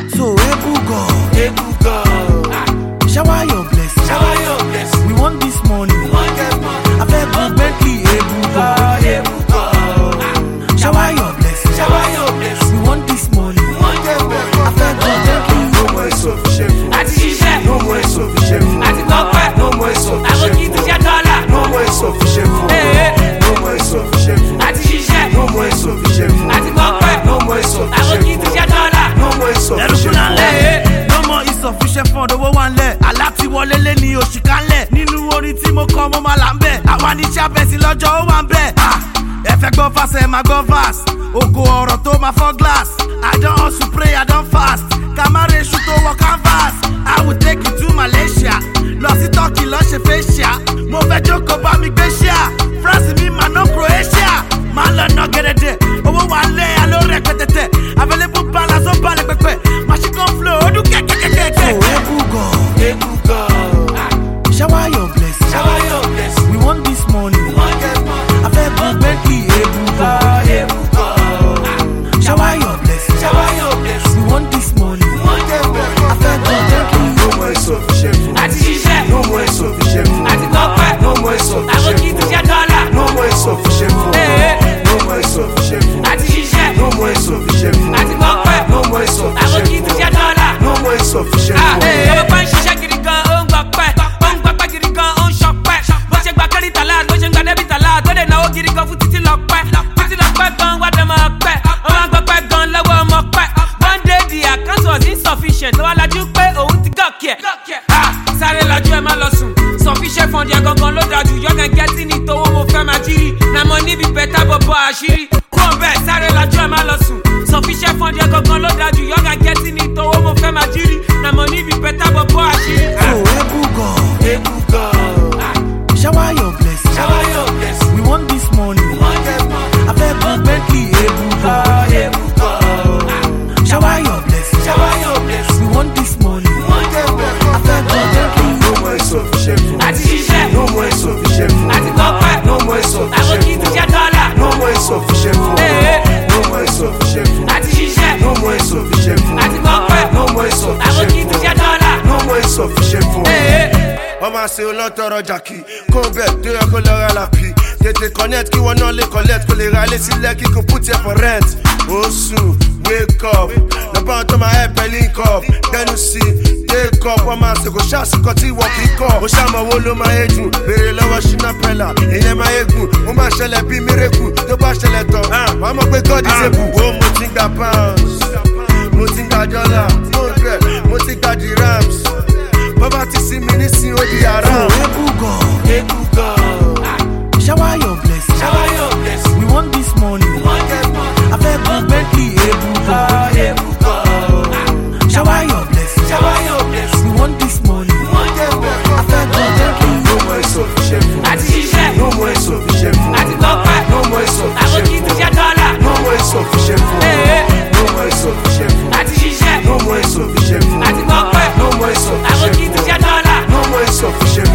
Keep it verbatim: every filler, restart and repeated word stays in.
So Ebugo, Ebugo, shower your blessing. shower your blessing. We want this money. We want this money. I beg you, Bentley, Ebugo, Ebugo, shower your blessing. shower your blessing. We want this money. We want this money. I beg you, Bentley. No more insufficient. Àti ṣiṣẹ́. No more insufficient. Àti tọ́pẹ́. No more insufficient. Àwọn kì í tún ṣe dọ́là. No more insufficient. No more insufficient. Àti ṣiṣẹ́. No more insufficient. Àti tọ́pẹ́. No more Àwọn kì í tún insufficient. ṣe dọ́là. No more insufficient. No more insufficient fund, owó wà ńlẹ̀. Àlá ti wọlé lé ní oṣù kánlẹ̀. Nínú orin tí mo kọ mo máa là ń bẹ̀. Àwa ní sábẹ́sì lọ́jọ́ ó wà ń bẹ̀. Ẹ fẹ́ gbọ́ fásẹ̀ ẹ máa gbọ́ fast. Ògo ọ̀rọ̀ tó máa fọ́ glass. I don hustle pray, I don fast. Kàmáre iṣu tó wọ canvas. I will take you to Malaysia. Lọ sí Turkey lọ ṣe facial. Mo fẹ́ jókòó bá mi gbé ṣíà. France mi máa ná Croatia. Máa lọ ná gẹ́dẹ́dẹ́. Owó wà ńlẹ̀ aló rẹpẹtẹtẹ. Available balance ó balẹ̀ pẹpẹ. Machine gun flow ó dún kẹ́kẹ́kẹ́kẹ́. So Ebugo, Ebugo, shower your blessing. shower your blessing. We want this money. We want this money. I beg you, Bentley, Ebugo, Ebugo, shower your blessing. shower your blessing. We want this money. We want this money. I beg you, Bentley. No more insufficient. Àti ṣiṣẹ́. No more insufficient. Àti tọ́pẹ́. No more Àwọn kì í tún insufficient. ṣe dọ́là. No more insufficient. No more insufficient. Àti ṣiṣẹ́. No more insufficient. Àti tọ́pẹ́. No more Àwọn kì í tún ṣe insufficient. dọ́là. No more insufficient. Ọmọ pa ń ṣiṣẹ́ gidi gan, ó ń gbọ́ pẹ́. Ó ń gbọ́ pẹ́ gidi gan, ó ń ṣọpẹ́. Bó ṣe gba kẹ́rì tàlá, bó ṣe ń gba débì tàlá. Tó dé náwó gidi gan fún títí lọ pẹ́. Títí lọ pẹ́ gan, wá dẹ̀ máa pẹ́. Ó máa ń gbọ́ pẹ́ gan lọ́wọ́ ọmọ pẹ́. One day the account was insufficient. Lọ́wọ́ lajú pé òun ti gòkè ẹ̀. Sáré lajú ẹ má lọ sùn. Sufficient fund yẹ gangan ló dájú. Yọ̀gàn gẹ́tì ní tówó mo fẹ́ máa jírí. Na mo níbi bẹ́tà bọ̀bọ̀ àṣírí. Kúrò bẹ́ẹ̀ sáré lajú ẹ má lọ sùn. Sufficient fund yẹ gangan ló dájú. Yọ̀gàn gẹ́tì ní tówó mo fẹ́ máa jírí. Na mo níbi bẹ́tà bọ̀bọ̀ àṣírí. So Ebugo, Ebugo, shower your blessing. shower your blessing. We want this money. We want this money. I beg you, Bentley, Ebugo, Ebugo, shower your blessing. shower your blessing. We want this money. We want this money. I beg you, Bentley. No more insufficient. Àti ṣiṣẹ́. No more insufficient. Àti tọ́pẹ́. No more Àwọn kì í tún insufficient. ṣe dọ́là. No more insufficient. No more insufficient. Àti ṣiṣẹ́. No more insufficient. Àti tọ́pẹ́. No more Àwọn kì í tún insufficient. ṣe dọ́là. No more insufficient. Wọ́n máa ṣe olóńtọ̀rọ̀ jàkì kó bẹ̀ tó yẹ kó lọ ra làpì. Tètè connect kí wọ́n náà lè collect kó lè ra ilé sílẹ̀ kí kò put here for rent. Oṣù wake up lọ́pọ̀ àwọn tó máa help ẹ link up. Dẹ́nu sí take up wọ́n máa ṣègò ṣàṣìkò tí wọ́n kì í kọ̀. Ó ṣàmọ̀ owó ló máa yé jù béèrè lọ́wọ́ ṣínà pẹ́lá. Ìyẹn máa yé gùn ó máa ṣẹlẹ̀ bí miracle tó bá ṣẹlẹ̀ tán. Wọ́n mọ̀ pé God is able. Wo mo ti gba pounds, mo ti gba dollar, mo bẹ̀ mo ti gba dirhams. Bọ́bá ti sí mi nísìnyí ó di So haram. Ebugo, Ebugo, shower your blessing. shower your blessing. We want this money. We want this money. I beg you, Bentley, Ebugo, Ebugo, shower your blessing. shower your blessing. We want this money. We want this money. I beg you, Bentley. No more insufficient. Àti ṣiṣẹ́. No more insufficient. Àti tọ́pẹ́. No more Àwọn kì í tún ṣe insufficient. dọ́là. No more insufficient. No more insufficient. Àti ṣiṣẹ́. No more insufficient. Àti tọ́pẹ́. No more Àwọn kì í insufficient. tún ṣe dọ́là. No more insufficient.